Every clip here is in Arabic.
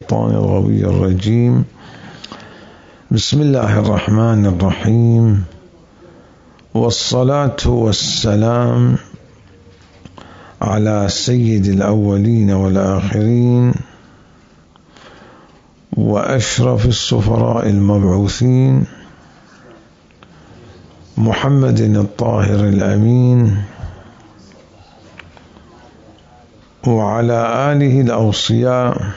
الشيطان الغوي الرجيم. بسم الله الرحمن الرحيم، والصلاة والسلام على سيد الأولين والآخرين وأشرف السفراء المبعوثين محمد الطاهر الأمين وعلى آله الأوصياء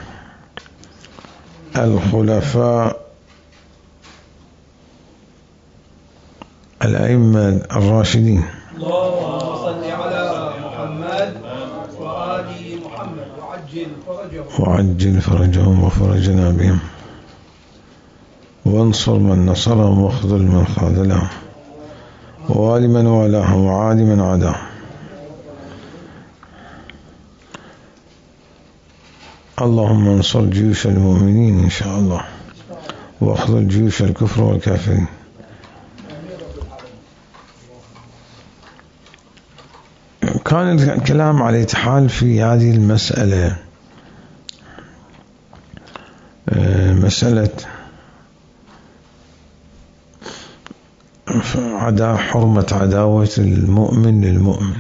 الخلفاء الأئمة الراشدين. اللهم صل على محمد وآل محمد وعجل فرجهم وفرجنا بهم، وانصر من نصرهم واخذل من خاذلهم، ووال من والاهم وعاد من عاداهم. اللهم انصر جيوش المؤمنين إن شاء الله، واخذل جيوش الكفر والكافرين. كان الكلام على الاتحال في هذه المسألة، مسألة حرمة عداوة المؤمن للمؤمن،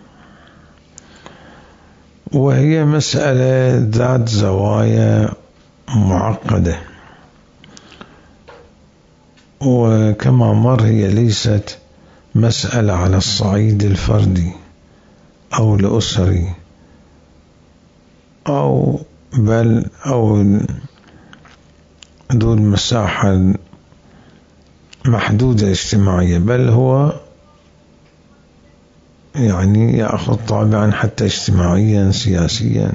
وهي مسألة ذات زوايا معقدة، وكما مر هي ليست مسألة على الصعيد الفردي أو الأسري أو ذو المساحة محدودة اجتماعية، بل هو يعني يأخذ طابعا حتى اجتماعيا سياسيا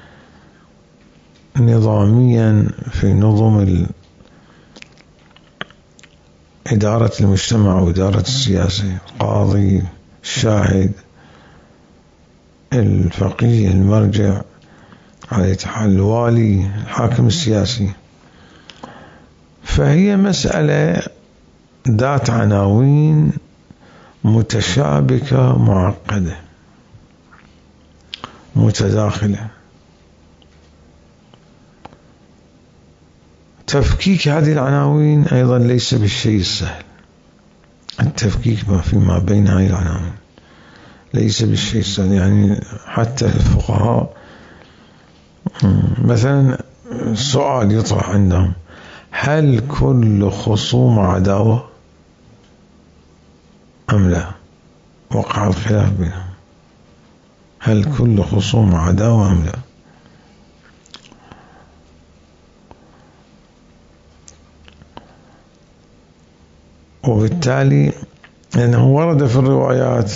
نظاميا في نظم إدارة المجتمع وإدارة السياسة، القاضي، الشاهد، الفقيه، المرجع، على الاتحاد، الوالي، الحاكم السياسي. فهي مسألة ذات عناوين متشابكة معقدة متداخلة. تفكيك هذه العناوين أيضا ليس بالشيء السهل، التفكيك فيما بين هذه العناوين ليس بالشيء السهل. يعني حتى الفقهاء مثلا سؤال يطرح عندهم: هل كل خصوم عداوة أم لا؟ وقع الخلاف بينهم، هل كل خصوم عداوة أم لا؟ وبالتالي لأنه ورد في الروايات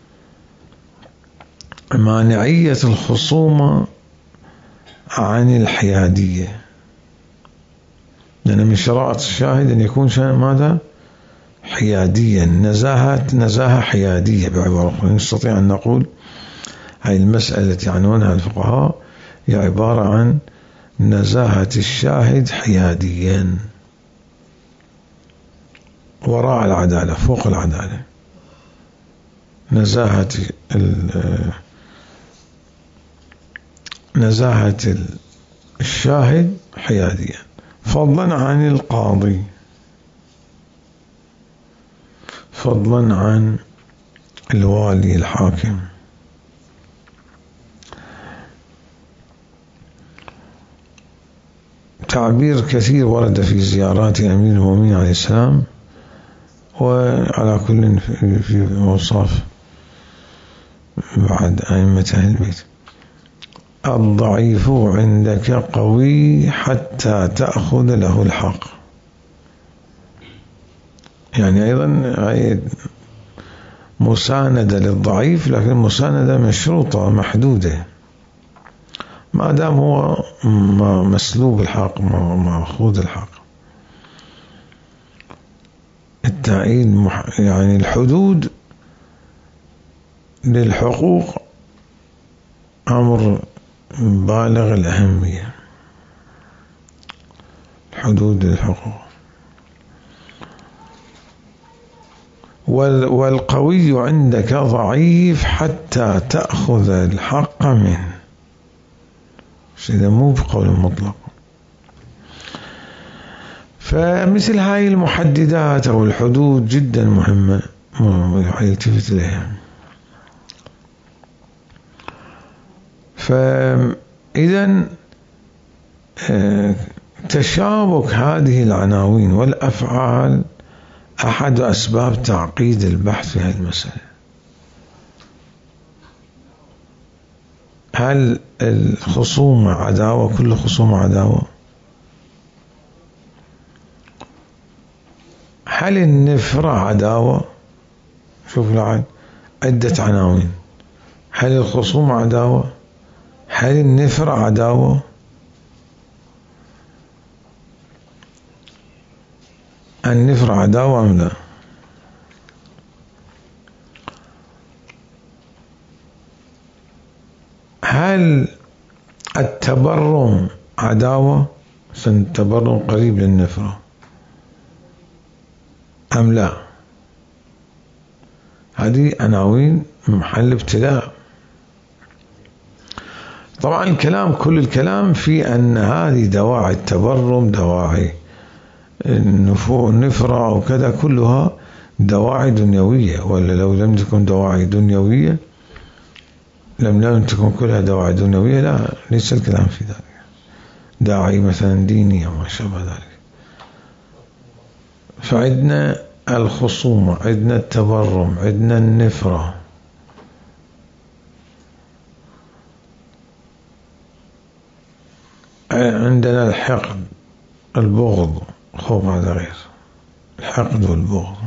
مانعية الخصومة عن الحيادية، لأن من شرائط الشاهد أن يكون ماذا؟ حياديا، نزاهة حيادية. بعبارة أخرى نستطيع أن نقول هذه المسألة التي عنوانها الفقهاء هي عبارة عن نزاهة الشاهد حياديا، وراء العدالة، فوق العدالة، نزاهة الشاهد حياديا، فضلا عن القاضي، فضلا عن الوالي الحاكم. تعبير كثير ورد في زيارات أمير المؤمنين عليه السلام، وعلى كل في أوصاف بعد أئمة أهل البيت: الضعيف عندك قوي حتى تأخذ له الحق. يعني أيضا مساندة للضعيف، لكن مساندة مشروطة محدودة، ما دام هو مسلوب الحق، مأخوذ الحق. التأييد يعني الحدود للحقوق أمر بالغ الأهمية، حدود الحقوق. والقوي عندك ضعيف حتى تأخذ الحق منه. إذا مو بقول مطلق، فمثل هاي المحددات أو الحدود جدا مهمة يلتفت إليها. فإذا تشابك هذه العناوين والأفعال أحد أسباب تعقيد البحث في هذه المسألة. هل الخصومة عداوة؟ كل خصومة عداوة؟ هل النفرة عداوة؟ شوف الآن عدة عناوين. هل الخصومة عداوة؟ هل النفرة عداوة؟ النفرة عداوة أم لا؟ هل التبرم عداوة؟ التبرم قريب للنفرة أم لا؟ هذه عناوين محل ابتلاء. طبعا الكلام كل الكلام في أن هذه دواعي التبرم، دواعي النفرة أو كذا، كلها دواعي دنيوية، ولا لو لم تكن دواعي دنيوية لم تكن كلها دواعي دنيوية، لا، ليس الكلام في ذلك. داعي مثلا ديني وما شابه ذلك. فعندنا الخصومة، عندنا التبرم، عندنا النفرة، عندنا الحقد، البغض، خوف هذا غير الحقد والبغض.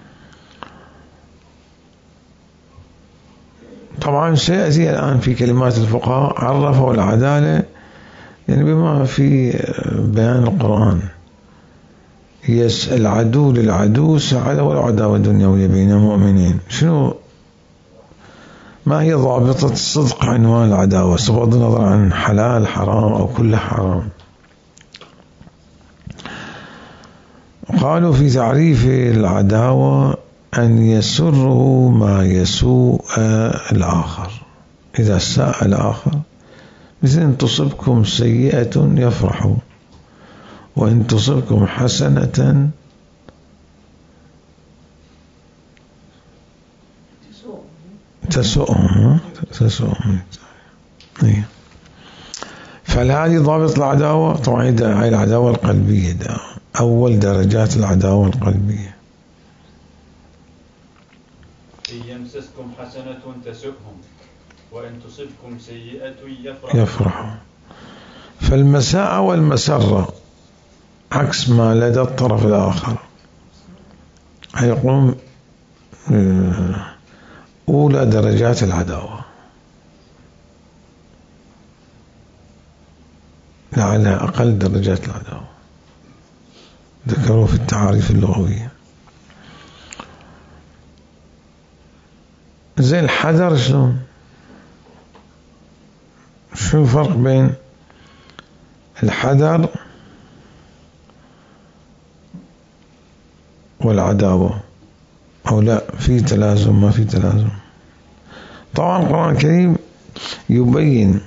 طبعا سيأتي الآن في كلمات الفقهاء عرفوا العدالة يعني بما في بيان القرآن. العدو للعدو سعادة ولا عداوة دنيوية بين مؤمنين. ما هي ضابطة الصدق عنوان العداوة؟ بغض النظر عن حلال حرام أو كل حرام. قالوا في تعريف العداوة أن يسره ما يسوء الآخر. إذا ساء الآخر، مثل أن تصبكم سيئة يفرحوا، وإن تصبكم حسنة تسؤهم. فهذه ضابط العداوة. طبعا هاي العداوة القلبية، ده أول درجات العداوة القلبية. إن يمسسكم حسنة تسؤهم وإن تصبكم سيئة يفرحوا. فالمساءة والمسرة عكس ما لدى الطرف الآخر. هيقوم أولى درجات العداوة، لعلها أقل درجات العداوة، ذكروا في التعاريف اللغوية. زي الحذر، شو الفرق بين الحذر والعداوة؟ أو لا، في تلازم ما في تلازم؟ طبعا القرآن الكريم يبين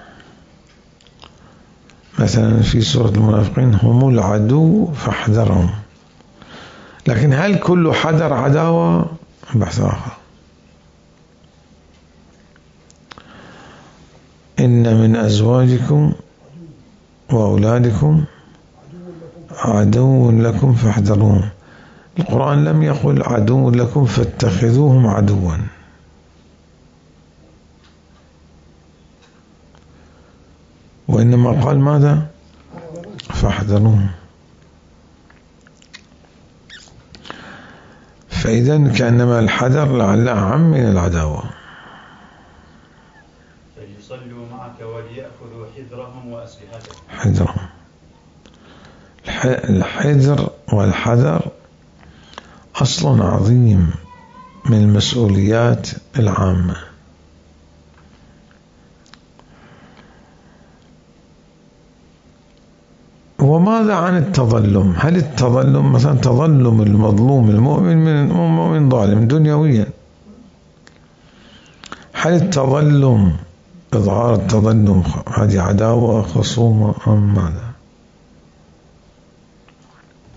مثلا في سورة المنافقين هم العدو فاحذرهم، لكن هل كل حذر عداوة؟ بحث آخر. إن من أزواجكم وأولادكم عدو لكم فاحذروهم. القرآن لم يقل عدو لكم فاتخذوهم عدوا، وإنما قال ماذا؟ فاحذروهم. فإذا كأنما الحذر لعله أعم من العداوة. فليصلوا معك وليأخذوا حذرهم وأسلحتهم. حذرهم، الحذر والحذر أصل عظيم من المسؤوليات العامة. وماذا عن التظلم؟ هل التظلم مثلا تظلم المظلوم المؤمن من مؤمن ظالم دنيويا؟ هل التظلم إظهار التظلم هذه عداوة خصومة أم ماذا؟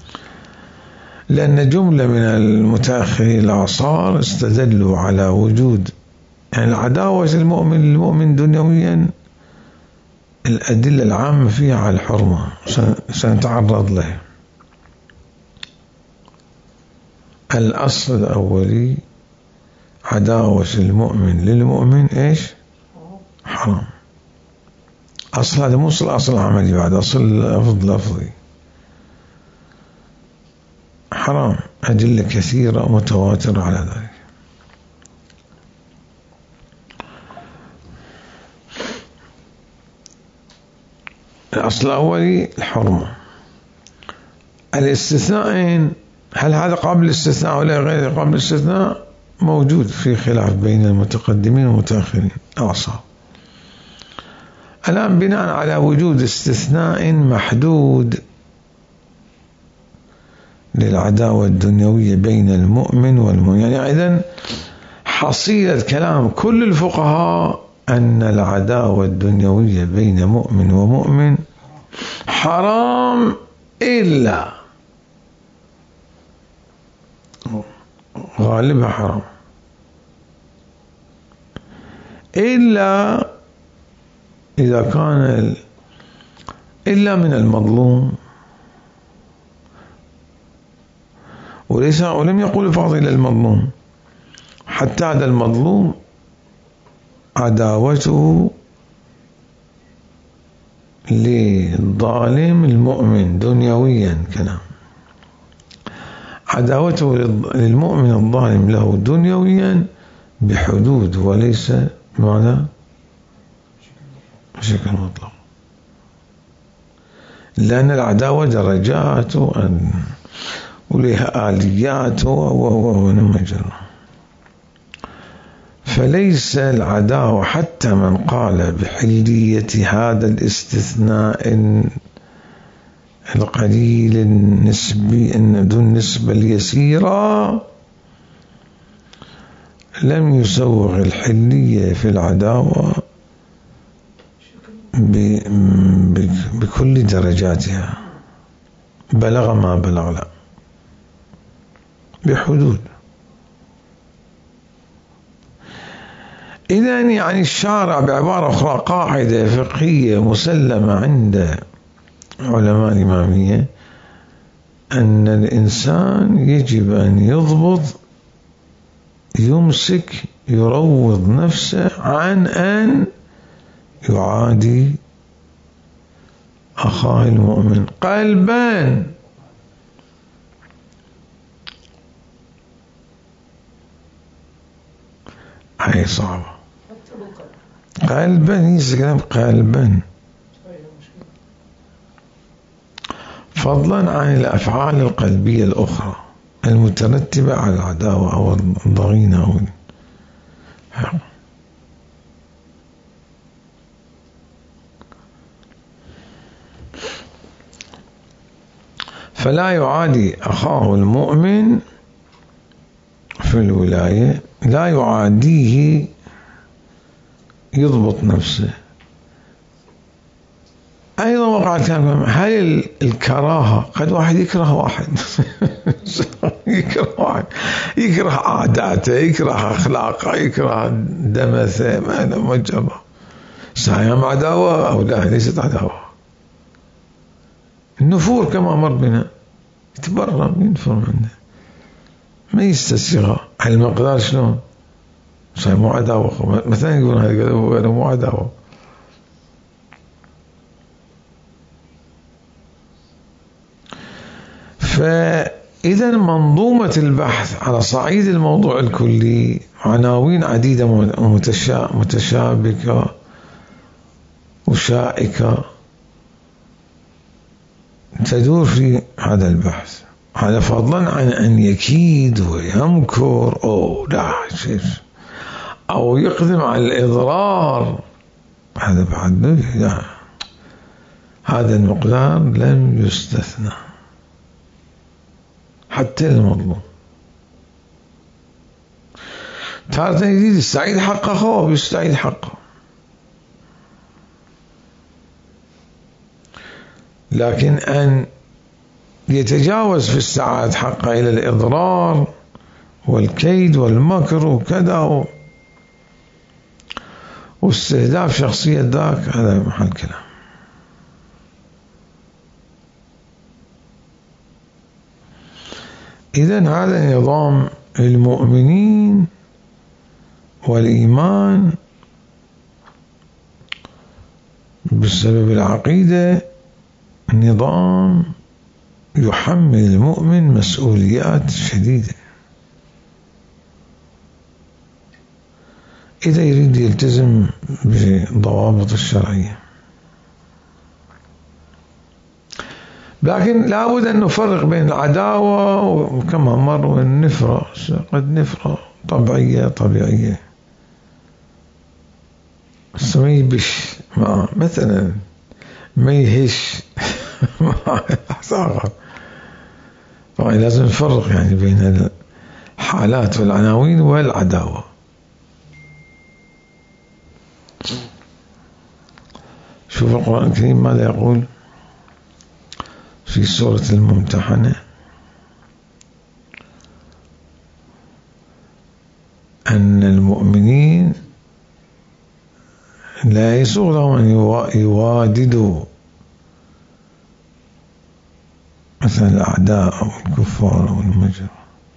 لأن جملة من المتأخرين الأعصار استدلوا على وجود يعني العداوة المؤمن للمؤمن دنيويا، الأدلة العامة فيها على الحرمة سنتعرض له. الأصل الأولي عداوة المؤمن للمؤمن إيش؟ حرام. أصل هذا مو أصل عملي، بعد أصل لفظي حرام. أدلة كثيرة متواترة على ذلك. الأصل الأولي الحرمة. الاستثناءين، هل هذا قابل للاستثناء ولا غير قابل للاستثناء؟ موجود في خلاف بين المتقدمين والمتأخرين أعصار. الآن بناء على وجود استثناء محدود للعداوة الدنيوية بين المؤمن والمؤمن، يعني إذن حصيلة كلام كل الفقهاء أن العداوة الدنيوية بين مؤمن ومؤمن حرام، إلا غالبها حرام، إلا إذا كان إلا من المظلوم. ولم يقول فاضل المظلوم، حتى هذا المظلوم عداوته للظالم المؤمن دنيويا كلام، عداوته للمؤمن الظالم له دنيويا بحدود وليس ماذا بشكل مطلق، لأن العداوة درجات ولها آليات ونمجر. فليس العداوة، حتى من قال بحلية هذا الاستثناء القليل النسبي ذو النسبة اليسيرة، لم يسوغ الحلية في العداوة بكل درجاتها، بلغ ما بلغ، لا بحدود. إذن يعني الشارع بعبارة أخرى قاعدة فقهية مسلمة عند علماء الإمامية أن الإنسان يجب أن يضبط، يمسك، يروض نفسه عن أن يعادي أخاه المؤمن قلبا. هاي صعبة، قلبا يسكن قلبا، فضلا عن الأفعال القلبية الأخرى المترتبة على العداوة أو الضغينة أو فلا يعادي أخاه المؤمن في الولاية، لا يعاديه، يضبط نفسه. أيضا وقع الكلام، هل الكراهة قد واحد يكره واحد يكره عاداته، يكره أخلاقه، يكره دمثه، ما له مجرى سايم عداوة أو لا، ليست عداوة. النفور كما مر بنا، يتبرم ينفر منه، ما يستسيغها على المقدار. شلون صحيح مو عداوة، مثلا يقولون هذا مو عداوة. فإذا منظومة البحث على صعيد الموضوع الكلي عناوين عديدة متشابكة وشائكة تدور في هذا البحث، على فضلا عن أن يكيد ويمكر أو يقدم على الإضرار. هذا بعد لا، هذا المقدار لم يستثنى حتى المظلوم. تارة يريد يستعيد حقه هو بيستعيد حقه، لكن أن يتجاوز في الساعات حقه إلى الإضرار والكيد والمكر وكذا واستهداف شخصية ذاك، هذا محل كلام. إذن هذا نظام المؤمنين والإيمان بسبب العقيدة، نظام يحمل المؤمن مسؤوليات شديدة إذا يريد يلتزم بضوابط الشرعية. لكن لابد أن نفرق بين العداوة وكما مر والنفرة. قد نفرة طبيعية ما يبش مثلا ما يهش لازم نفرق يعني بين الحالات والعناوين والعداوة. شوف القرآن الكريم ماذا يقول في سورة الممتحنة: أن المؤمنين لا يسوغ لهم أن يواددوا مثلا الأعداء أو الكفار أو المجر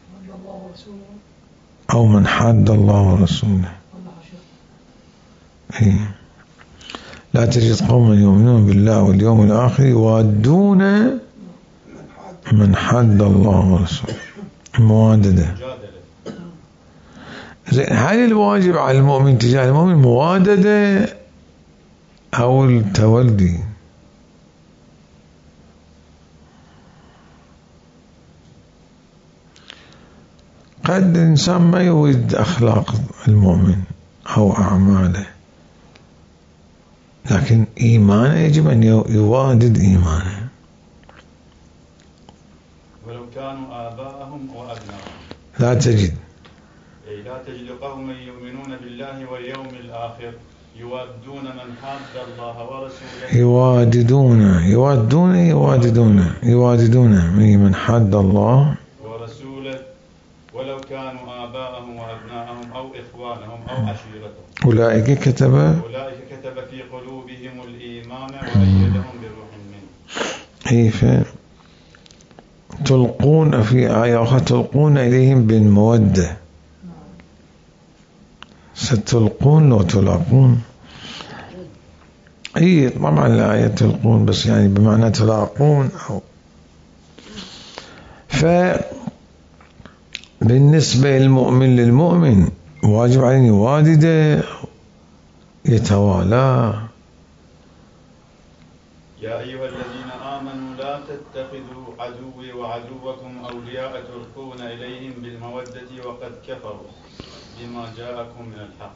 أو من حاد الله ورسوله. لا تجد قوما يؤمنون بالله واليوم الآخر يوادون من حاد الله ورسوله. المواددة. هل الواجب على المؤمن تجاه المؤمن مواددة أو التولي؟ قد الإنسان ما يود أخلاق المؤمن أو أعماله، لكن إيمانه يجب أن يوادد إيمانه. ولو كانوا آباءهم وأبناءهم لا تجد قوما يؤمنون بالله واليوم الآخر يوادون من حاد الله ورسوله. يواددون من حاد الله ورسوله ولو كانوا آباءهم وأبناءهم أو إخوانهم أو عشيرتهم. أولئك كتب في قلوبهم الإيمان وأيدهم بروح منه. تلقون في آية أخرى تلقون إليهم بالمودة. ستلقون وتلاقون. طبعا الآية تلقون بس يعني بمعنى تلاقون. بالنسبة للمؤمن للمؤمن واجب عليه يوادد يتوالى. يا أيها الذين آمنوا لا تتخذوا عدوي وعدوكم أولياء تلقون إليهم بالمودة وقد كفروا بما جاءكم من الحق.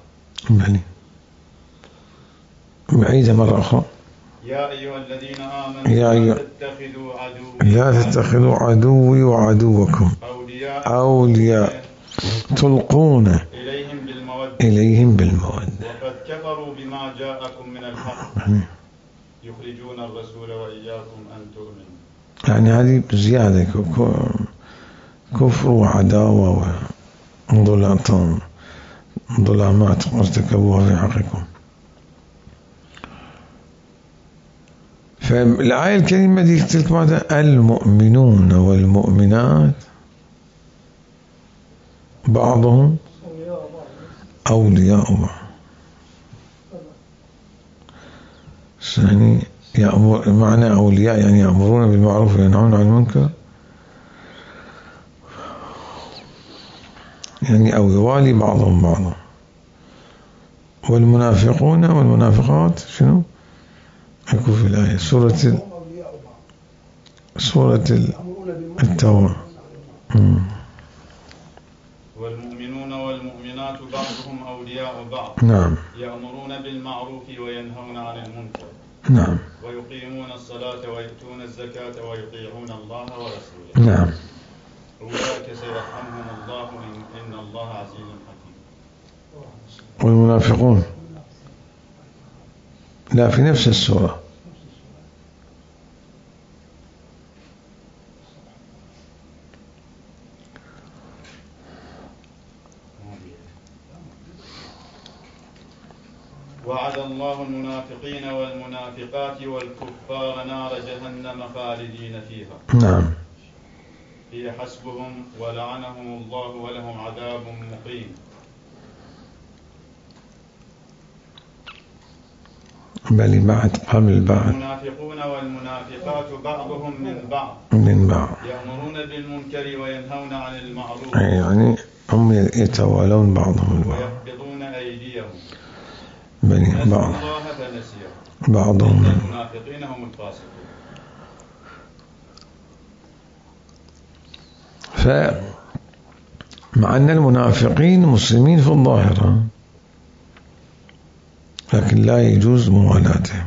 بعيدة مرة أخرى. يا أيها الذين آمنوا لا تتخذوا عدوي وعدوكم أولياء تلقون إليهم بالمودة وقد كفروا بما جاءكم من الحق يخرجون الرسول وإياكم أن تؤمنوا. يعني هذه زيادة كفر وعداوة ظلامات ارتكبوها في حقكم. فالآية الكريمة دي تلك ماذا؟ المؤمنون والمؤمنات بعضهم أولياء بعض. يعني معنى أولياء يعني يأمرون بالمعروف وينهون عن المنكر، يعني أو يوالي بعضهم بعضا. والمنافقون والمنافقات شنو؟ يكون في الآية سورة التوبة. والمؤمنون والمؤمنات بعضهم أولياء بعض. نعم. يأمرون بالمعروف وينهون عن المنكر. نعم. ويقيمون الصلاة ويؤتون الزكاة ويطيعون الله ورسوله. نعم. أولئك سيرحمهم الله إن الله عزيز حكيم. والمنافقون لا في نفس السورة وعد الله المنافقين والمنافقات والكفار نار جهنم خالدين فيها. نعم. هي حسبهم ولعنهم الله ولهم عذاب مقيم. بل بعد قبل بعد. المنافقون والمنافقات بعضهم من بعض يأمرون بالمنكر وينهون عن المعروف، يعني هم يتوالون بعضهم البعض ويقبضون أيديهم. بني بعض الله فنسيهم بعضهم. المنافقين هم الفاسقون. فمع أن المنافقين مسلمين في الظاهرة لكن لا يجوز موالاتهم،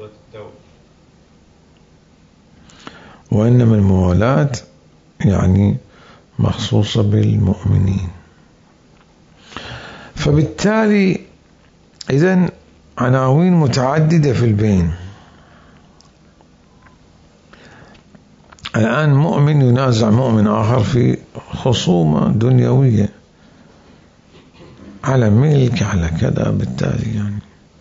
وإنما الموالاة يعني مخصوصة بالمؤمنين. فبالتالي إذن عناوين متعددة في البين. الآن مؤمن ينازع مؤمن آخر في خصومة دنيوية على ملك على كذا، بالتالي يعني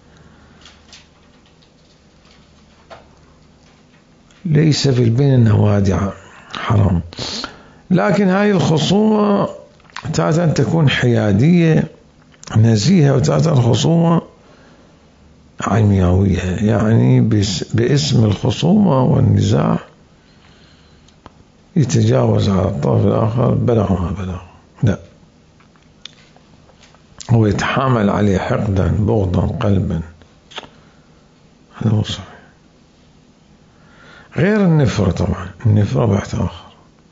ليس في البين النوادع حرام. لكن هذه الخصومة تارة تكون حيادية نزيهة، وتارة خصومة عمياوية، يعني باسم الخصومة والنزاع يتجاوز على الطرف الآخر بلغ ما بلغ، لا، هو يتحامل عليه حقدا بغضا قلبا، هذا مو صحيح. غير النفرة طبعا، النفرة بحث آخر.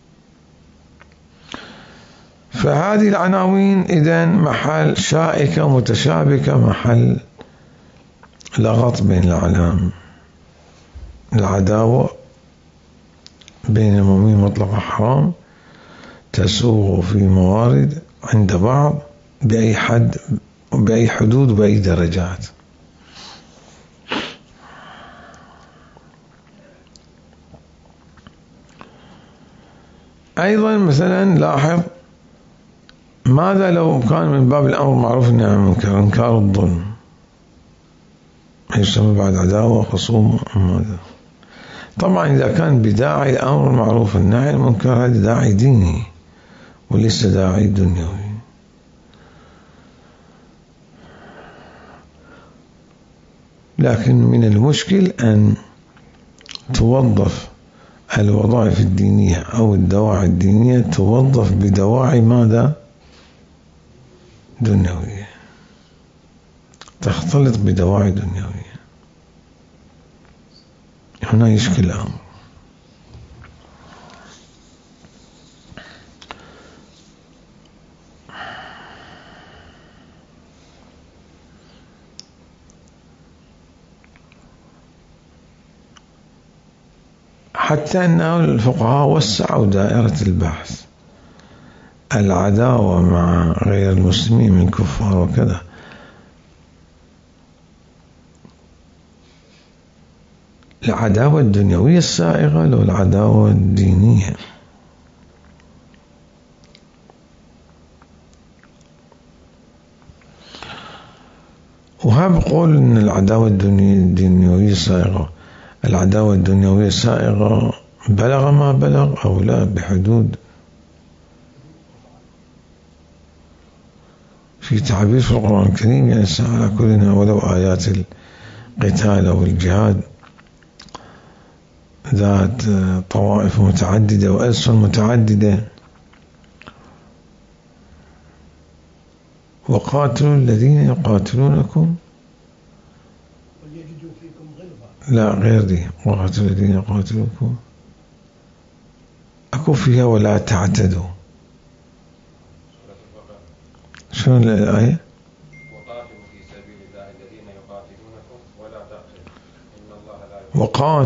فهذه العناوين إذن محل شائكة متشابكة، محل لغط بين الأعلام. العداوة بين المؤمنين مطلقة حرام، تسوغ في موارد عند بعض بأي حد بأي حدود وبأي درجات. أيضا مثلا لاحظ ماذا لو كان من باب الأمر معروف والنهي عن المنكر، إنكار الظلم، يسمى بعد عداوة خصومة. ماذا طبعا إذا كان بداعي الأمر المعروف والنهي عن المنكر هذا داعي ديني وليس داعي دنيوي. لكن من المشكل أن توظف الوظائف الدينية أو الدواعي الدينية توظف بدواعي ماذا؟ دنيوية، تختلط بدواعي دنيوية، هنا يشكل الأمر. حتى أنه الفقهاء وسعوا دائرة البحث. العداوة مع غير المسلمين من كفار وكذا العداوة الدنيوية السائغة لو العداوة الدينية. وهم بقول أن العداوة الدنيوية سائغة، العداوة الدنيوية سائغة بلغ ما بلغ أو لا بحدود. في تعبير في القرآن الكريم يعني على كلنا ولو آيات القتال أو الجهاد ذات طوائف متعددة وألسن متعددة. وقاتلوا الذين يقاتلونكم وليجدوا فيكم غلظة. لا غير دي، وقاتلوا الذين يقاتلونكم أكو فيها ولا تعتدوا. شنو الآية؟ وقاتلوا في سبيل الله الذين يقاتلونكم ولا تقتلوا إن الله لا يحب.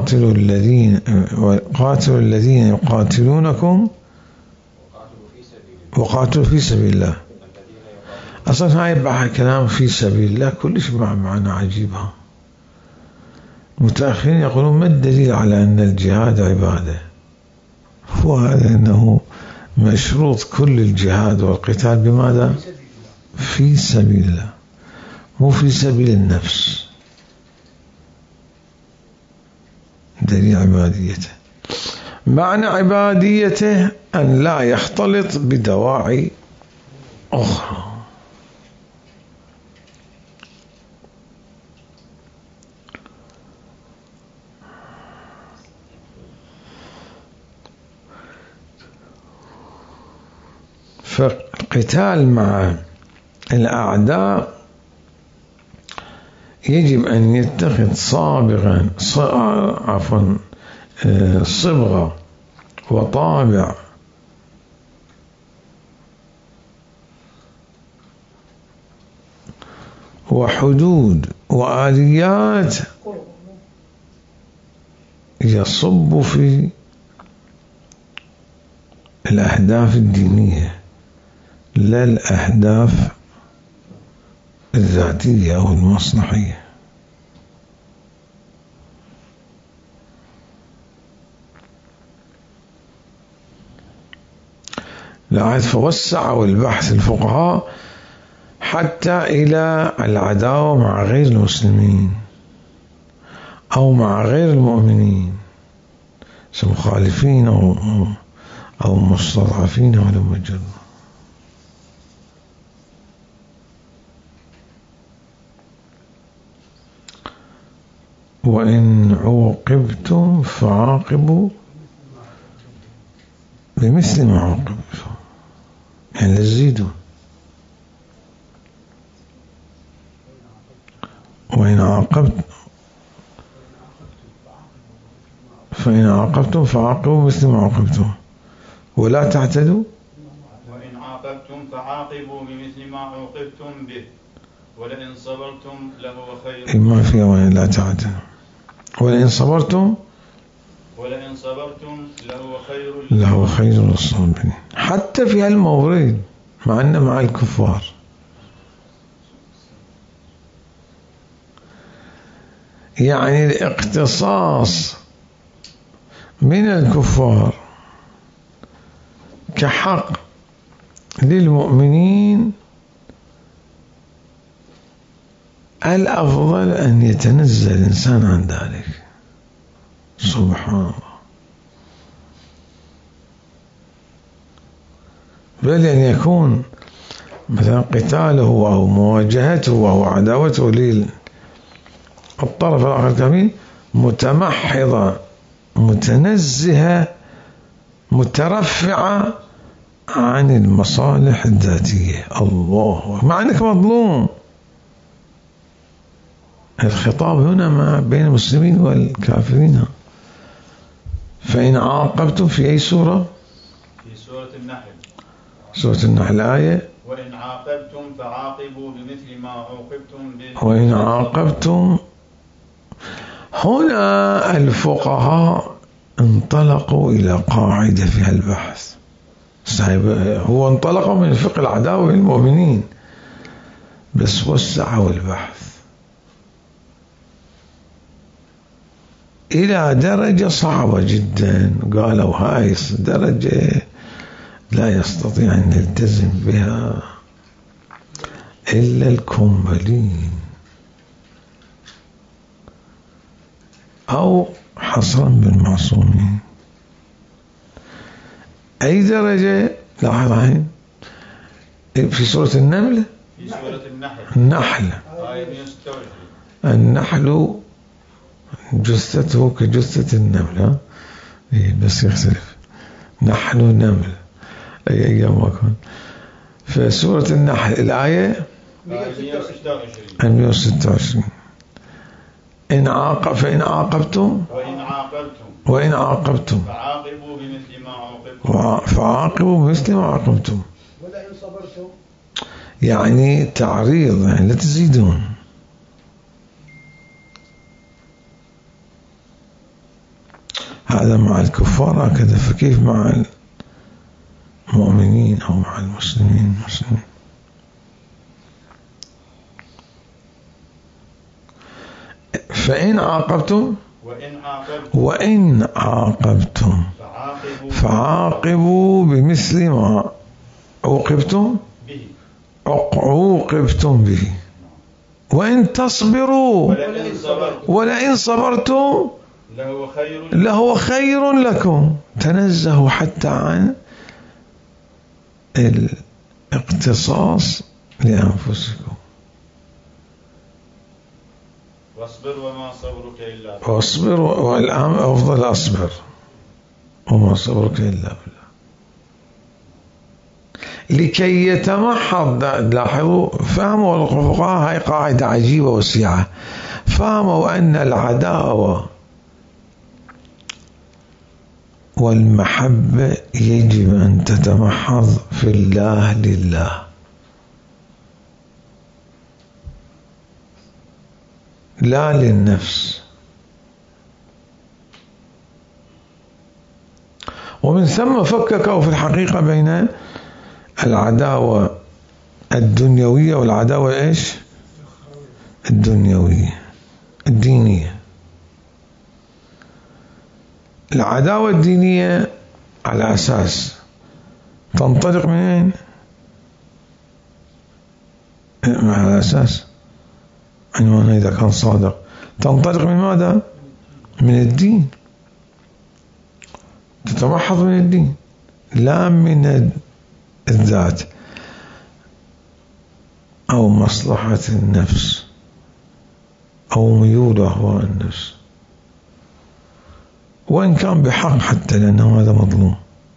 وقاتلوا الذين يقاتلونكم وقاتلوا في سبيل الله. أصلا هاي بقى كلام في سبيل الله كلش معنى عجيبها. متأخرين يقولون ما الدليل على أن الجهاد عبادة؟ وهذا أنه مشروط كل الجهاد والقتال بماذا؟ في سبيل الله. مو في سبيل النفس، دليل عباديته. معنى عباديته أن لا يختلط بدواعي أخرى. فالقتال مع الأعداء يجب أن يتخذ صبغة وطابع وحدود وآليات يصب في الأهداف الدينية لا الأهداف الذاتية أو المصلحية. لعد فوسعوا البحث الفقهاء حتى إلى العداوة مع غير المسلمين أو مع غير المؤمنين، مخالفين أو مستضعفين ولا مجرد. وإن عوقبتم فعاقبوا بمثل ما عوقبتم، يعني لزيدوا. وإن عاقبتم فإن عاقبتم فعاقبوا مثل ما عوقبتم ولا تعتدوا. وإن عاقبتم فعاقبوا بمثل ما عوقبتم به ولئن صبرتم لهو خير. ما فيها وإن لا تعتدوا. ولئن صبرتم لهو خير للصابرين. حتى في هالمورد مع أن مع الكفار يعني الاقتصاص من الكفار كحق للمؤمنين الأفضل أن يتنزل الإنسان عن ذلك. سبحان الله. بل أن يكون مثلا قتاله أو مواجهته أو عداوته للطرف الآخر الكريم متمحضة متنزهة مترفعة عن المصالح الذاتية. الله، مع أنك مظلوم. الخطاب هنا بين المسلمين والكافرين. فإن عاقبتم في أي سورة؟ في سورة النحل. سورة النحل آية وإن عاقبتم فعاقبوا بمثل ما عوقبتم به. وإن عاقبتم. هنا الفقهاء انطلقوا إلى قاعدة في البحث. هو انطلقوا من فقه العداوة بالمؤمنين بس وسعوا البحث إلى درجة صعبة جدا. قالوا هاي درجة لا يستطيع أن يلتزم بها إلا الكمبلين أو حصرا بالمعصومين. أي درجة؟ لاحظ عين في سورة النمل. في سورة النحل آية 126. النحل جثته كجثة النمل. بس يختلف. نحل نمل أي أيام ما كان. في سورة النحل الآية 126. فإن عاقبتم وإن عاقبتم فعاقبوا بمثل ما عاقبتم ولئن صبرتم يعني تعريض، يعني لا تزيدون. هذا مع الكفار هكذا، فكيف مع المؤمنين أو مع المسلمين؟ فإن عاقبتم وإن عاقبتم فعاقبوا بمثل ما عوقبتم به وإن تصبروا ولئن صبرتم لهو خير لكم. تنزهوا حتى عن الاقتصاص لأنفسكم. واصبر وما صبرك إلا بالله. واصبر، والآن أفضل أصبر وما صبرك إلا بالله لكي يتمحض. لاحظوا فهموا الفقهاء هاي قاعدة عجيبة وسيعة. فهموا أن العداوة والمحبة يجب أن تتمحض في الله لله، لا للنفس. ومن ثم فككوا في الحقيقة بين العداوة الدنيوية والعداوة إيش؟ الدنيوية الدينية. العداوة الدينية على أساس تنطلق منين؟ على أساس عنوانها إذا كان صادق تنطلق من ماذا؟ من الدين، تتمحض من الدين لا من الذات أو مصلحة النفس أو ميول أهواء النفس، وإن كان بحق حتى لأنه هذا مظلوم.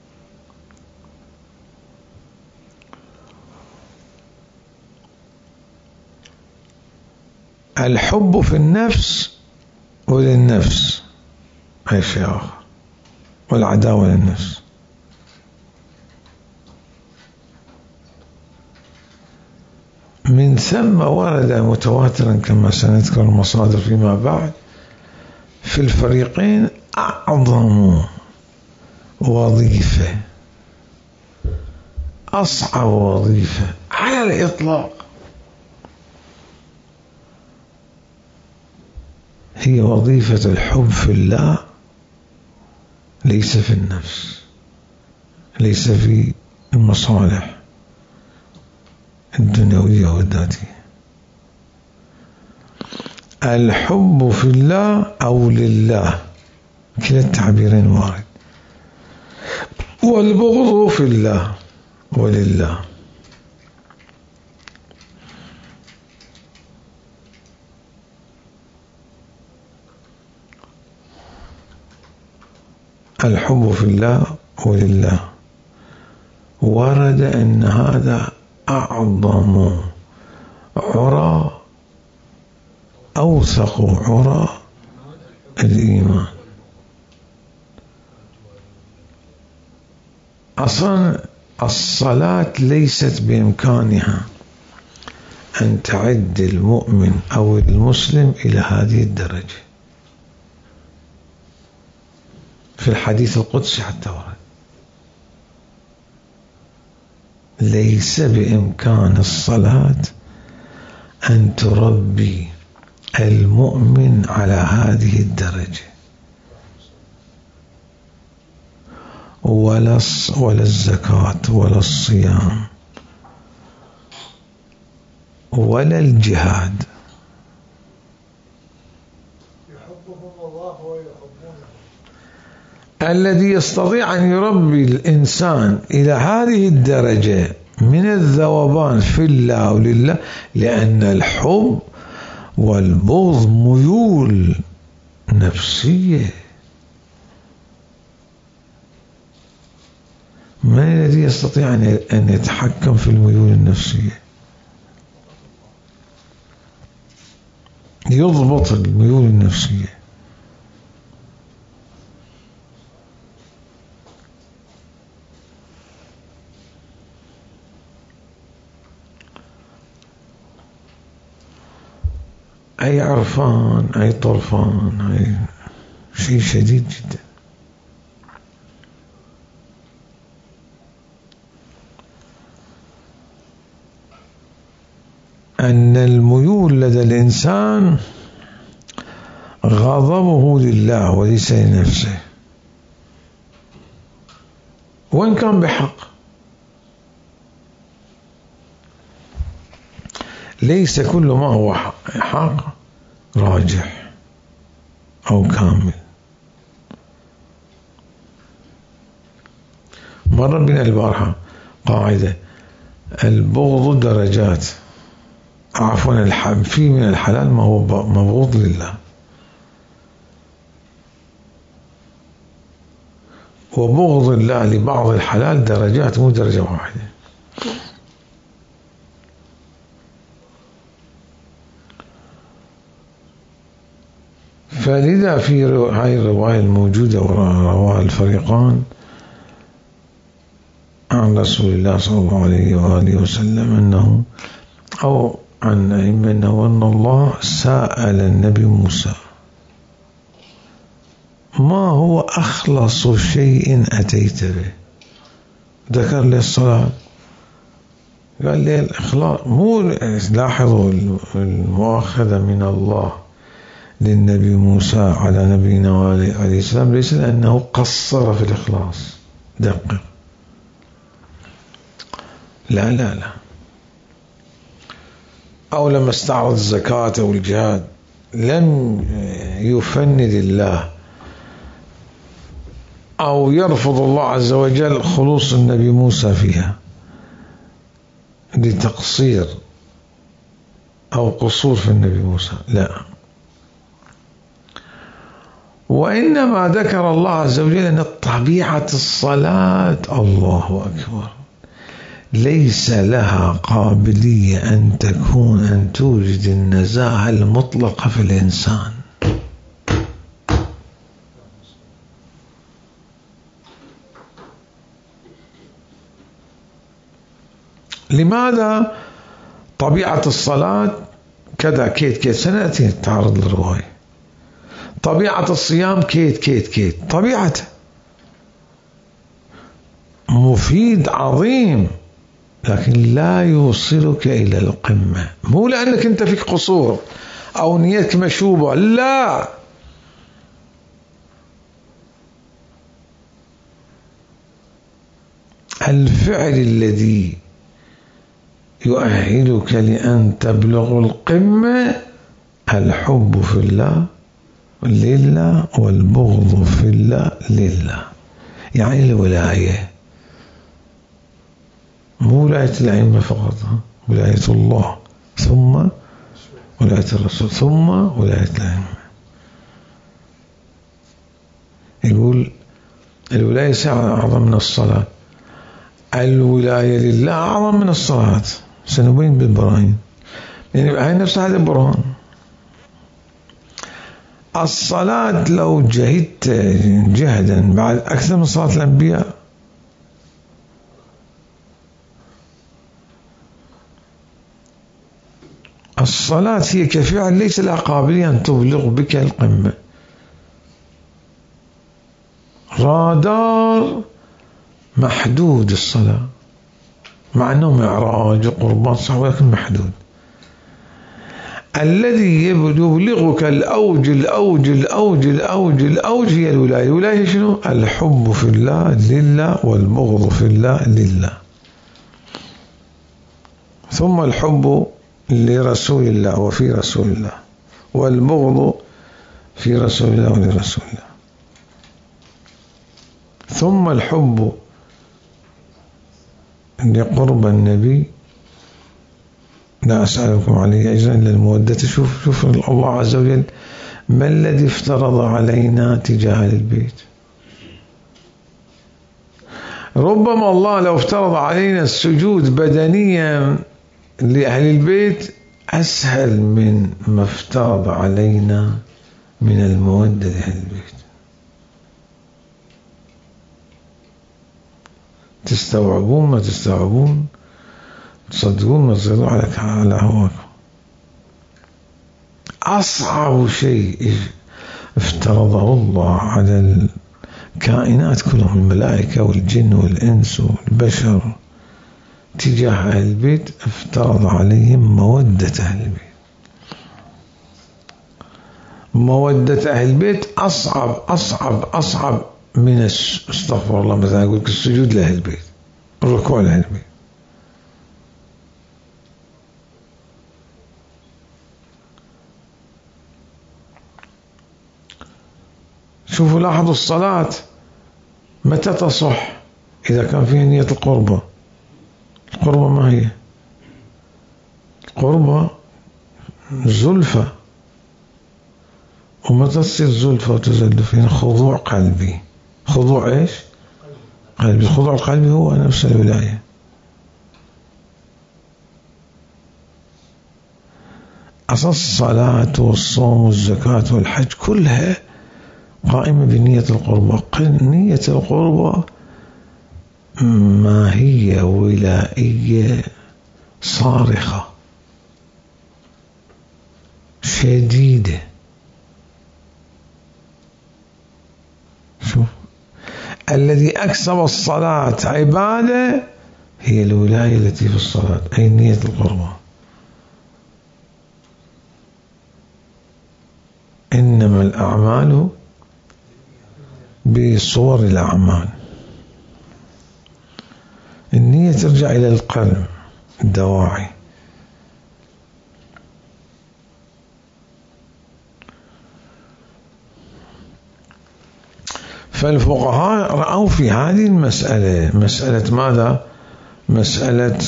الحب في النفس وللنفس أي شيء آخر، والعداوة للنفس. من ثم ورد متواترا كما سنذكر المصادر فيما بعد في الفريقين أعظم وظيفة، أصعب وظيفة على الإطلاق هي وظيفة الحب في الله، ليس في النفس، ليس في المصالح الدنيوية والذاتية. الحب في الله أو لله كلا التعبيرين وارد، والبغض في الله ولله. الحب في الله ولله ورد أن هذا أعظم عرى، أوثق عرى الإيمان. أصلا الصلاة ليست بإمكانها أن تعد المؤمن أو المسلم إلى هذه الدرجة. في الحديث القدسي حتى ورد ليس بإمكان الصلاة أن تربي المؤمن على هذه الدرجة، ولا الزكاة ولا الصيام ولا الجهاد. الذي يستطيع أن يربي الإنسان إلى هذه الدرجة من الذوبان في الله ولله، لأن الحب والبغض ميول نفسية. من الذي يستطيع أن يتحكم في الميول النفسية، يضبط الميول النفسية؟ أي عرفان، أي طرفان، أي شيء شديد جدا. أن الميول لدى الإنسان غضبه لله وليس لنفسه، وإن كان بحق، ليس كل ما هو حق راجح أو كامل. مر بنا البارحة قاعدة البغض درجات، عفوا في من الحلال ما هو مبغوض لله، وبغض الله لبعض الحلال درجات مو درجة واحدة. فلذا في هاي الرواية الموجودة ورواها الفريقان عن رسول الله صلى الله عليه وآله وسلم أنه أو عن أنه أن الله سأل النبي موسى ما هو أخلص شيء أتيت به، ذكر لي الصلاة، قال لي الإخلاص. مو لاحظوا المؤاخذة من الله للنبي موسى على نبينا عليه السلام ليس لأنه قصر في الإخلاص، دقق، لا لا لا. أو لما استعرض الزكاة أو الجهاد لم يفند الله أو يرفض الله عز وجل خلوص النبي موسى فيها لتقصير أو قصور في النبي موسى، لا، وإنما ذكر الله عز وجل أن طبيعة الصلاة الله أكبر ليس لها قابلية أن توجد النزاهة المطلقة في الإنسان. لماذا؟ طبيعة الصلاة كذا كيت سنأتي تعرض للرواية. طبيعة الصيام كيت طبيعته مفيد عظيم، لكن لا يوصلك إلى القمة، مو لأنك أنت فيك قصور أو نيتك مشوبة، لا، الفعل الذي يؤهلك لأن تبلغ القمة الحب في الله لله والبغض في الله لله، يعني الولاية، مو ولاية الأئمة فقط، ولاية الله ثم ولاية الرسول ثم ولاية الأئمة. يقول الولاية أعظم من الصلاة، الولاية لله أعظم من الصلاة، سنبين بالبراهين، يعني هاي نفس هذا البرهان. الصلاة لو جهدت جهدا بعد أكثر من صلاة الأنبياء، الصلاة هي كفعل ليس لها قابلية أن تبلغ بك القمة. رادار محدود الصلاة، مع أنه معراج وقربان صح، ولكن محدود. الذي يبلغك الأوج هي الولاية. الولاية شنو؟ الحب في الله لله والبغض في الله لله، ثم الحب لرسول الله وفي رسول الله، والبغض في رسول الله ولرسول الله، ثم الحب لقرب النبي لا أسألكم عليه أجرا إلا المودة. شوف الله عز وجل ما الذي افترض علينا تجاه البيت. ربما الله لو افترض علينا السجود بدنيا لأهل البيت أسهل من ما افترض علينا من المودة لأهل البيت. تستوعبون ما تستوعبون، تصدقون ما تصدقون على هواكم. أصعب شيء افترضه الله على الكائنات كلهم، الملائكة والجن والإنس والبشر، تجاه أهل البيت افترض عليهم مودة أهل البيت. مودة أهل البيت أصعب من استغفر الله مثلا أقول لك السجود لأهل البيت، الركوع لأهل البيت. شوفوا لاحظوا الصلاة متى تصح؟ إذا كان فيها نية القربة. القربة ما هي؟ القربة زلفة، ومتى تصير زلفة وتزلف؟ هنا خضوع قلبي. خضوع إيش؟ قلبي. الخضوع القلبي هو نفس الولاية. أصل الصلاة والصوم والزكاة والحج كلها قائمة بنية القربة. نية القربة ما هي ولائية صارخة شديدة. شوف، الذي أكسب الصلاة عبادة هي الولاية التي في الصلاة، أي نية القربة. إنما الأعمال بصور الأعمال. النية ترجع إلى القلب، الدواعي. فالفقهاء رأوا في هذه المسألة، مسألة ماذا؟ مسألة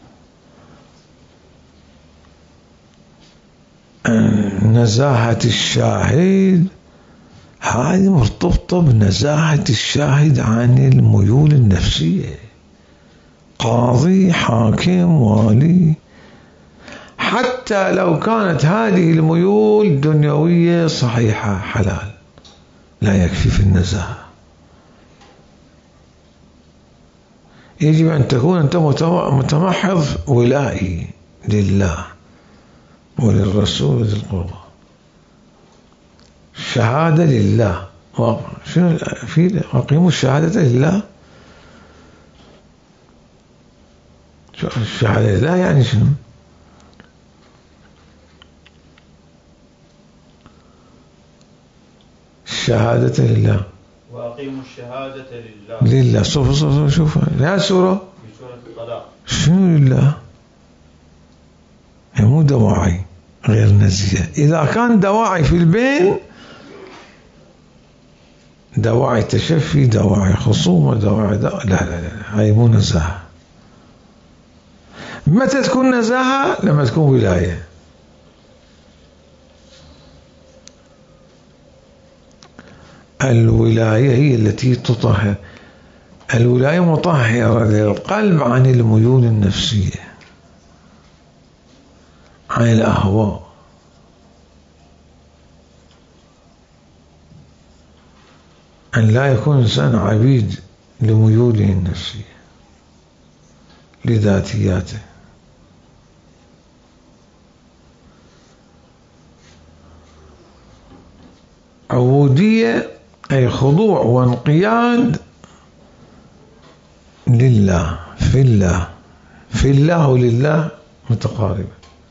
نزاهة الشاهد، هذه مرتبطة بنزاهة الشاهد عن الميول النفسية. قاضي، حاكم، والي، حتى لو كانت هذه الميول دنيوية صحيحة حلال، لا يكفي في النزاهة. يجب أن تكون أنت متمحض ولائي لله وللرسول ذي القربى، الشهادة لله. شنو في أقيموا الشهادة لله؟ الشهادة لله يعني شنو؟ الشهادة لله. وأقيموا الشهادة لله. لله. شوف لا سورة في سورة الطلاق. شنو لله؟ هي مو دواعي غير نزيهة. إذا كان دواعي في البين، دواعي تشفي، دواعي خصومة، دواعي لا هاي مو نزاهة. متى تكون نزاهة؟ لما تكون ولاية. الولاية هي التي تطهر. الولاية مطهرة للقلب عن الميول النفسية، عن الأهواء. أن لا يكون إنسان عبيد لميوله النفسية، لذاتياته. عبودية أي خضوع وانقياد لله، في الله، في الله ولله متقاربة.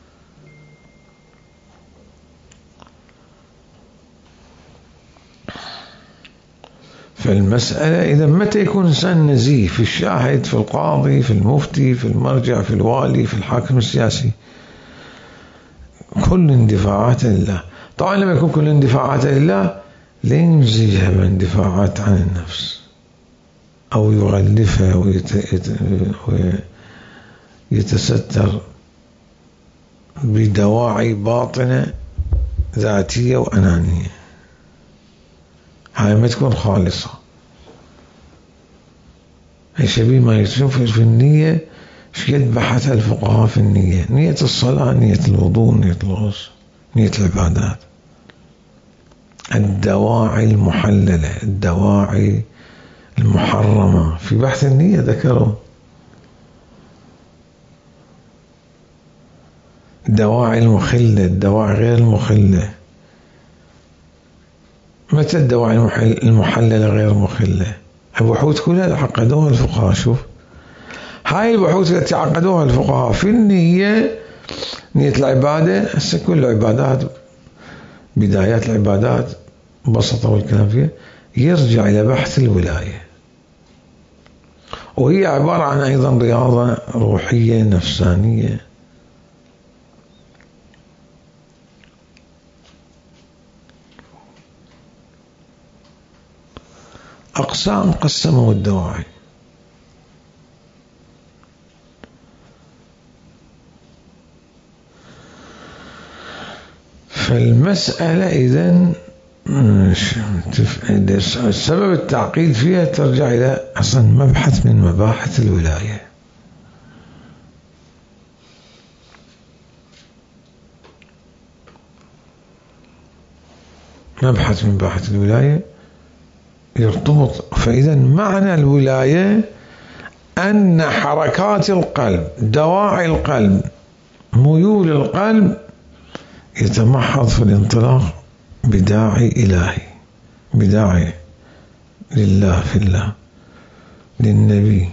فالمسألة إذا متى يكون إنسان نزيه؟ في الشاهد، في القاضي، في المفتي، في المرجع، في الوالي، في الحاكم السياسي. كل اندفاعات لله. طبعا لما يكون كل اندفاعات لله لا ينزيها باندفاعات عن النفس أو يغلفها ويتستر بدواعي باطنة ذاتية وأنانية. هاي ما تكون خالصة. هي شبيه ما يشوف في النية. شقد بحث الفقهاء في النية؟ نية الصلاة، نية الوضوء، نية الغسل، نية العبادات. الدواعي المحللة، الدواعي المحرمة في بحث النية ذكروا. الدواعي المخلة، الدواعي غير المخلة. متى الدواعي المحللة غير مخلة؟ البحوث كلها عقدوها الفقهاء. شوف هاي البحوث التي عقدوها الفقهاء في النية، نية العبادة. هسه كل العبادات، بدايات العبادات بسطة والكلام فيها يرجع إلى بحث الولاية، وهي عبارة عن أيضا رياضة روحية نفسانية. أقسام قسمه الدواعي. فالمسألة إذن سبب التعقيد فيها ترجع إلى أصلا مبحث من مباحث الولاية. مبحث من مباحث الولاية يرتبط. فإذا معنى الولاية أن حركات القلب، دواعي القلب، ميول القلب يتمحض في الانطلاق بداعي إلهي، بداعي لله في الله، للنبي.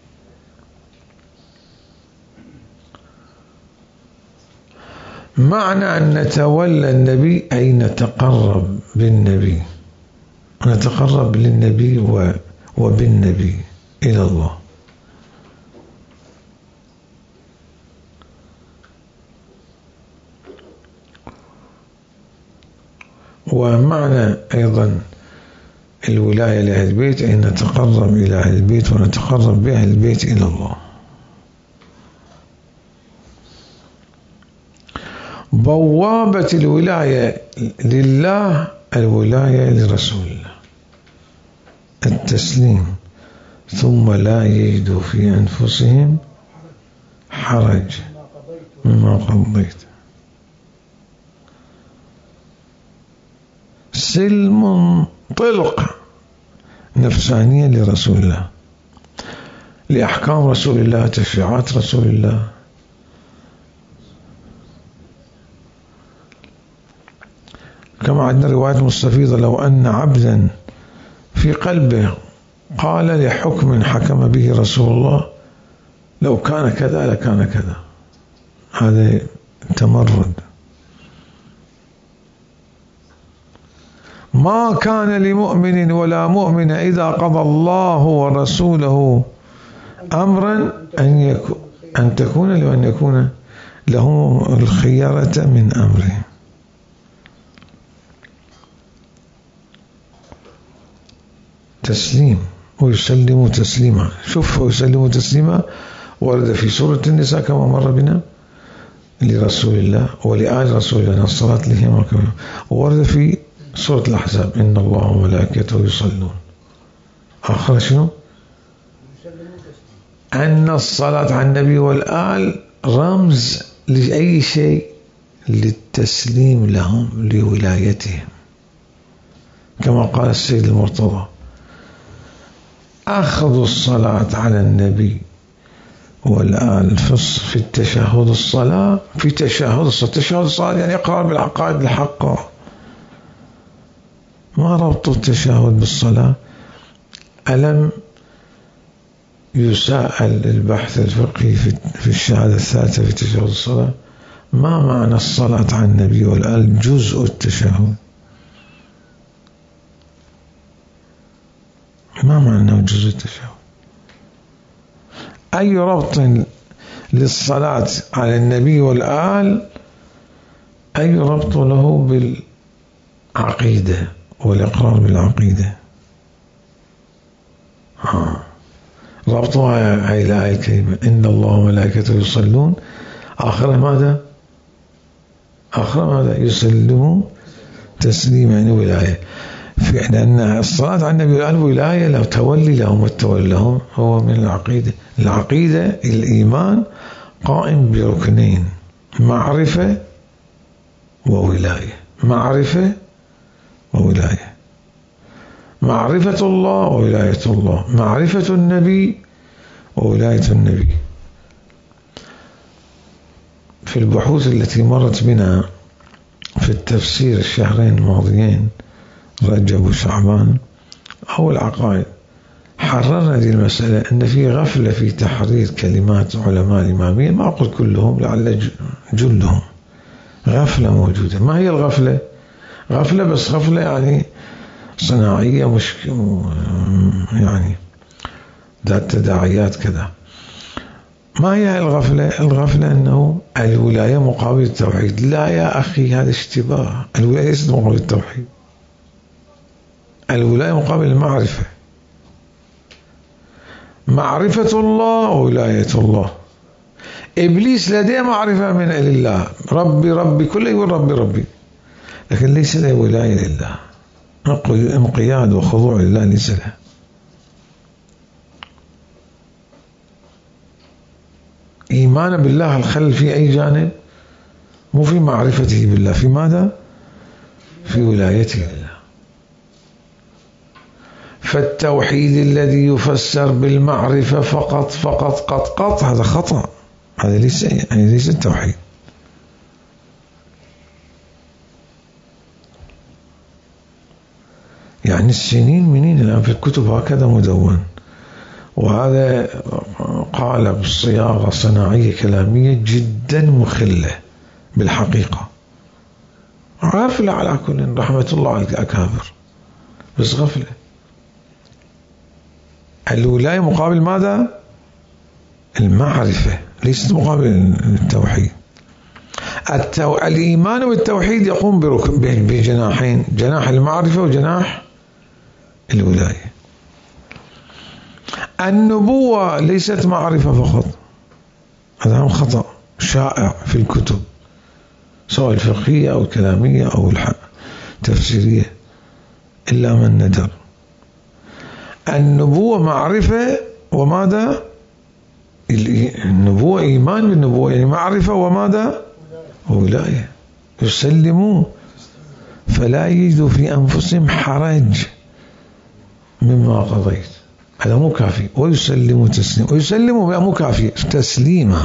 معنى أن نتولى النبي أي نتقرب بالنبي، نتقرب للنبي وبالنبي إلى الله. ومعنى أيضا الولاية لأهل البيت أن نتقرب إلى أهل البيت ونتقرب بأهل البيت إلى الله. بوابة الولاية لله الولاية لرسول الله، التسليم، ثم لا يجدوا في أنفسهم حرج مما قضيت. سلم طلق نفسانية لرسول الله، لأحكام رسول الله، تشريعات رسول الله. كما عندنا رواية مستفيضة: لو أن عبدا في قلبه قال لحكم حكم به رسول الله لو كان كذا لكان كذا، هذا تمرد. ما كان لمؤمن ولا مؤمن إذا قضى الله ورسوله أمرا أن تكون لمن يكون له الخيارة من أمره. تسليم ويسلم تسليما. شوف، ويسلم تسليما ورد في سورة النساء كما مر بنا لرسول الله ولآل رسول الله الصلاة لهم، ورد في سورة الأحزاب: إن الله وملائكته يصلون. آخر شنو؟ أن الصلاة على النبي والآل رمز لأي شيء، للتسليم لهم، لولايتهم، كما قال السيد المرتضى: أخذ الصلاة على النبي والآل في التشهد الصلاة، في تشهد الصلاة. تشهد الصلاة يعني إقرار بالعقائد الحقة. ما ربط التشهد بالصلاة؟ ألم يسأل البحث الفقهي في الشهادة الثالثة في تشهد الصلاة: ما معنى الصلاة على النبي والآل؟ جزء التشهد. ما معنى جزء التشهد؟ أي ربط للصلاة على النبي والآل، أي ربط له بالعقيدة والإقرار بالعقيدة. ربطها هاي الآية الكريمة: إن الله وملائكته يصلون. آخر ماذا؟ يسلموا تسليما، يعني ولاية. لأن الصلاة على النبي والآل ولاية، لو تولي لهم والتولي لهم هو من العقيدة. العقيدة الإيمان قائم بركنين: معرفة وولاية. معرفة وولاية. معرفة الله وولاية الله. معرفة النبي وولاية النبي. في البحوث التي مرت بنا في التفسير الشهرين الماضيين، رجب وشعبان، أو العقائد، حررنا هذه المسألة أن في غفلة في تحرير كلمات علماء الإمامية. ما أقول كلهم، لعل جلهم. غفلة موجودة. ما هي الغفلة؟ غفلة، بس غفلة يعني صناعية، مش يعني ذات تداعيات كذا. ما هي الغفلة؟ الغفلة أنه الولاية مقابل التوحيد. لا يا أخي، هذا اشتباه. الولاية ليست مقابل التوحيد، الولاية مقابل المعرفة. معرفة الله وولاية الله. إبليس لديه معرفة من الله، ربي ربي، كل يقول ربي ربي، لكن ليس له ولاية لله، انقياد وخضوع لله ليس له. إيمان بالله الخلل في أي جانب؟ مو في معرفته بالله، في ماذا؟ في ولايته لله. فالتوحيد الذي يفسر بالمعرفة فقط فقط قط هذا خطأ، هذا ليس التوحيد. يعني السنين منين الآن في الكتب هكذا مدون، وهذا قال بالصياغة صناعية كلامية جدا مخلة بالحقيقة، غافلة على كل، رحمة الله على الأكابر، بس غفلة. الولاية مقابل ماذا؟ المعرفة، ليست مقابل التوحيد. الإيمان بالتوحيد يقوم بجناحين، جناح المعرفة وجناح الولاية. النبوة ليست معرفة فقط، هذا خطأ شائع في الكتب سواء الفقهية أو الكلامية أو التفسيرية إلا من ندر. النبوة معرفة وماذا؟ النبوة إيمان بالنبوة، يعني معرفة وماذا؟ وولاية. يسلموا فلا يجدوا في أنفسهم حرج مما قضيت، هذا مو كافي. ويسلموا تسليما، ويسلموا مو كافي، تسليما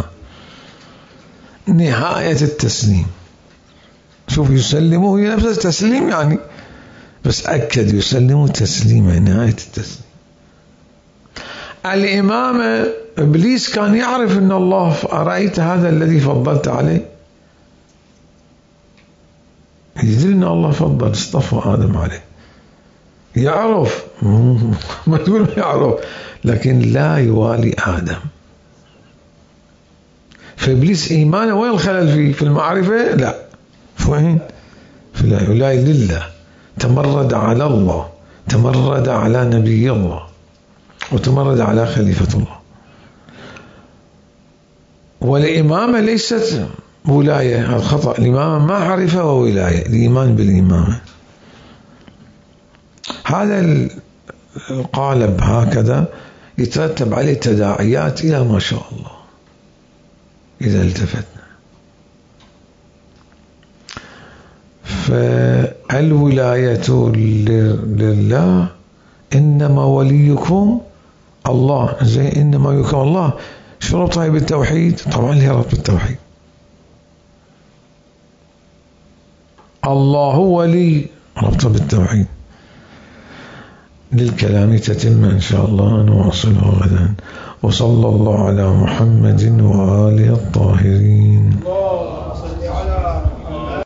نهاية التسليم. شوف يسلموا هي نفس التسليم يعني، بس أكد يسلموا تسليما نهاية التسليم. الإمام إبليس كان يعرف أن الله، أرأيت هذا الذي فضلت عليه، يدري أن الله فضل اصطفى آدم عليه، يعرف ما تقول يعرف، لكن لا يوالي آدم. فإبليس إيمانه وين الخلل فيه؟ في المعرفة؟ لا، فين؟ في الولاية لله. تمرد على الله، تمرد على نبي الله، وتمرد على خليفة الله. والإمامة ليست ولاية، هذا خطأ. الإمامة معرفة وولاية، الإيمان بالإمامة. هذا القالب هكذا يترتب عليه تداعيات إلى ما شاء الله إذا التفتنا. فالولاية لله، إنما وليكم الله. زي إنما وليكم الله، شو ربطها بالتوحيد؟ طبعا لها ربط بالتوحيد. الله ولي، ربطها بالتوحيد. للكلام تتم إن شاء الله، نواصله غدا. وصلى الله على محمد وآله الطاهرين.